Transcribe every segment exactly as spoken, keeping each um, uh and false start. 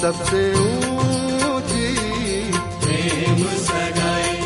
सबसे ऊंची प्रेम सगाई।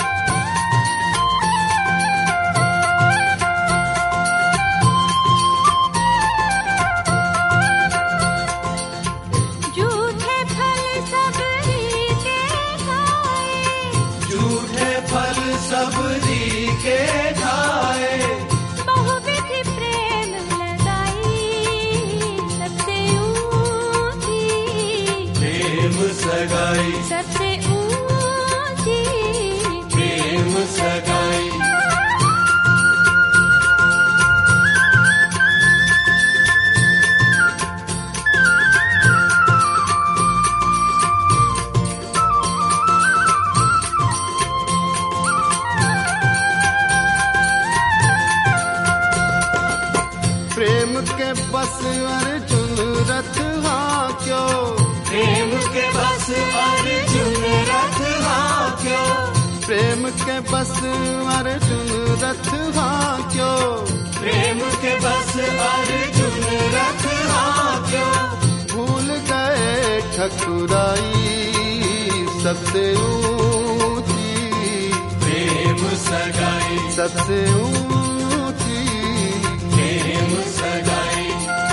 झूठे फल सबरी के खाए, झूठे फल सबरी के खाए, बहुविधि प्रेम लगाई, सबसे ऊंची प्रेम सगाई। सबसे ऊंची प्रेम सगाई। प्रेम के बस अर्जुन रथ हांक्यो, प्रेम के बस अर्जुन रथ हांक्यो, प्रेम के बस अर्जुन रथ हांक्यो, प्रेम के बस अर्जुन रथ हांक्यो, भूल गए ठकुराई सबसे ऊंची प्रेम सगाई। सबसे ऊंची प्रेम सगाई।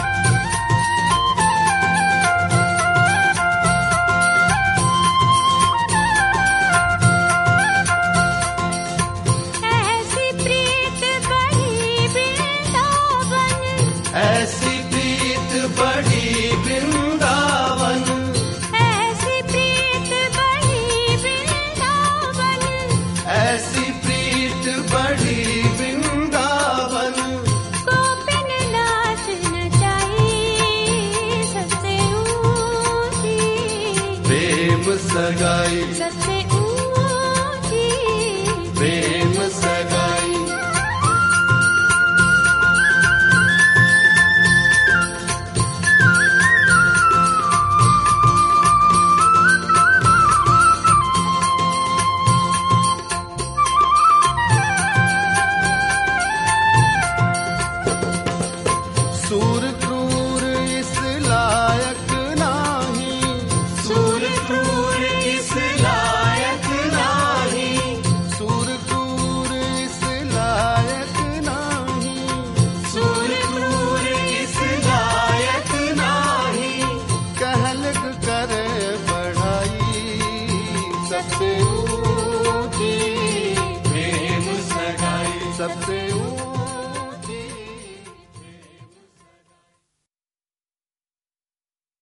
ऐसी प्रीत बड़ी वृंदावन, ऐसी प्रीत बड़ी वृंदावन, ऐसी प्रीत बड़ी वृंदावन, ऐसी प्रीत बड़ी वृंदावन, गोपिन नाच नचाई, सबसे ऊंची प्रेम सगाई। सबसे ऊंची प्रेम सगाई। सूर